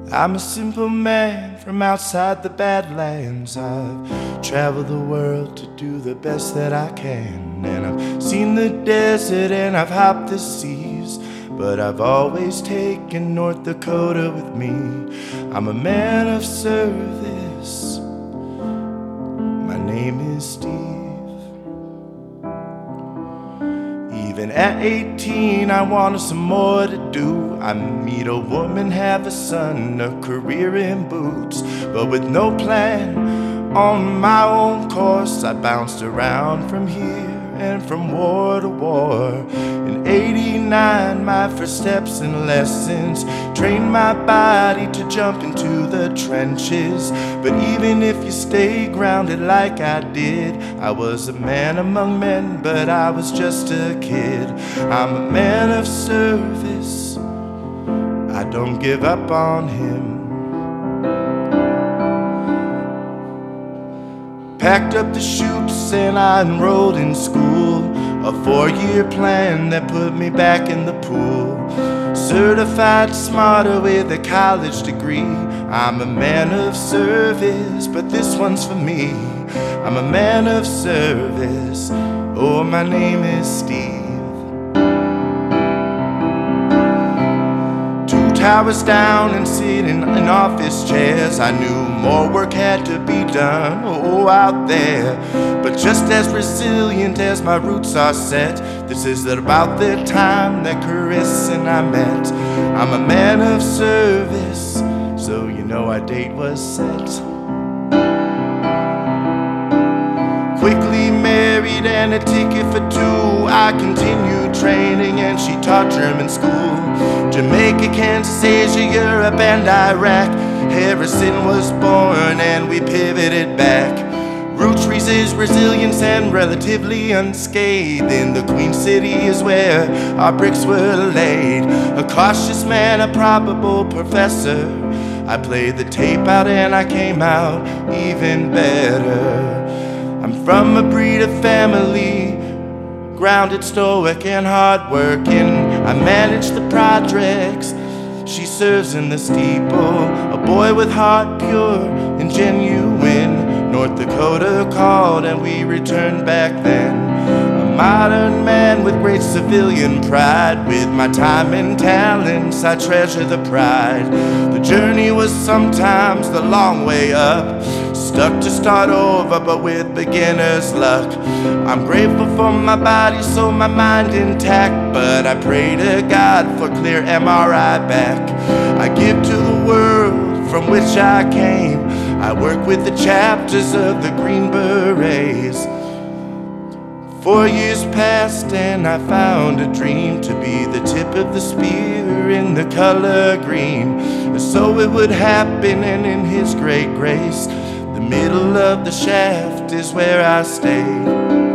I'm a simple man from outside the Badlands. I've traveled the world to do the best that I can. And I've seen the desert and I've hopped the seas, but I've always taken North Dakota with me. I'm a man of service. My name is Steve. Even at 18, I wanted some more to do. I meet a woman, have a son, a career in boots, but with no plan on my own course. I bounced around from here and from war to war. In 89, my first steps and lessons trained my body to jump into the trenches. But even if you stay grounded like I did, I was a man among men, but I was just a kid. I'm a man of service. I don't give up on him. Packed up the chutes and I enrolled in school, a 4-year plan that put me back in the pool. Certified smarter with a college degree. I'm a man of service, but this one's for me. I'm a man of service. Oh, my name is Steve. 2 towers down and sitting in office chairs, I knew more work had to be done, oh, out there. But just as resilient as my roots are set, this is about the time that Carissa and I met. I'm a man of service, so you know our date was set. Quickly married and a ticket for 2. I continued training and she taught German school. Jamaica, Kansas, Asia, Europe, and Iraq. Harrison was born and we pivoted back. Roots, resilience, and relatively unscathed. In the Queen City is where our bricks were laid. A cautious man, a probable professor. I played the tape out and I came out even better. I'm from a breed of family, grounded, stoic, and hardworking. I manage the projects, she serves in the steeple. A boy with heart pure and genuine. North Dakota called and we returned back then. A modern man with great civilian pride. With my time and talents, I treasure the pride. The journey was sometimes the long way up. Stuck to start over, but with beginner's luck. I'm grateful for my body, so my mind intact, but I pray to God for clear MRI back. I give to the world from which I came. I work with the chapters of the Green Berets. 4 years passed and I found a dream to be the tip of the spear in the color green. So it would happen, and in His great grace, the middle of the shaft is where I stay.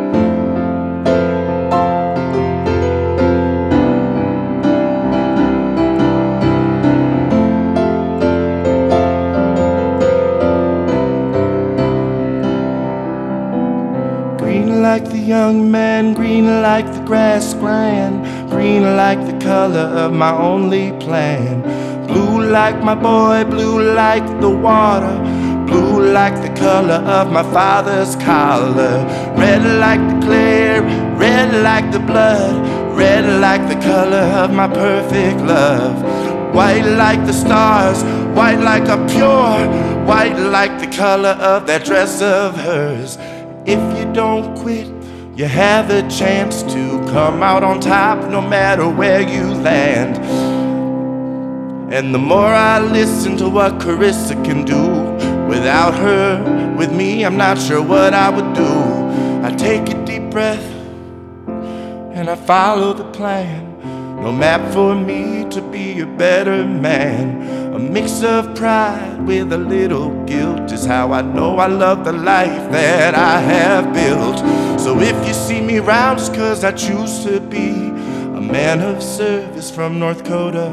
Green like the young man, green like the grassland, green like the color of my only plan. Blue like my boy, blue like the water, blue like the color of my father's collar. Red like the clay, red like the blood, red like the color of my perfect love. White like the stars, white like a pure, white like the color of that dress of hers. If you don't quit, you have a chance to come out on top no matter where you land. And the more I listen to what Carissa can do, without her, with me, I'm not sure what I would do. I take a deep breath and I follow the plan. No map for me to be a better man. A mix of pride with a little guilt is how I know I love the life that I have built. So if you see me round, it's 'cause I choose to be a man of service from North Dakota.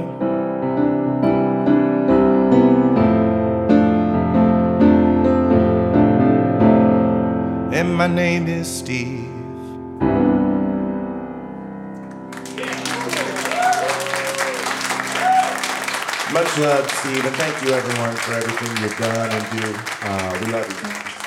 And my name is Steve. Much love, Steve, and thank you everyone for everything you've done and do. We love you.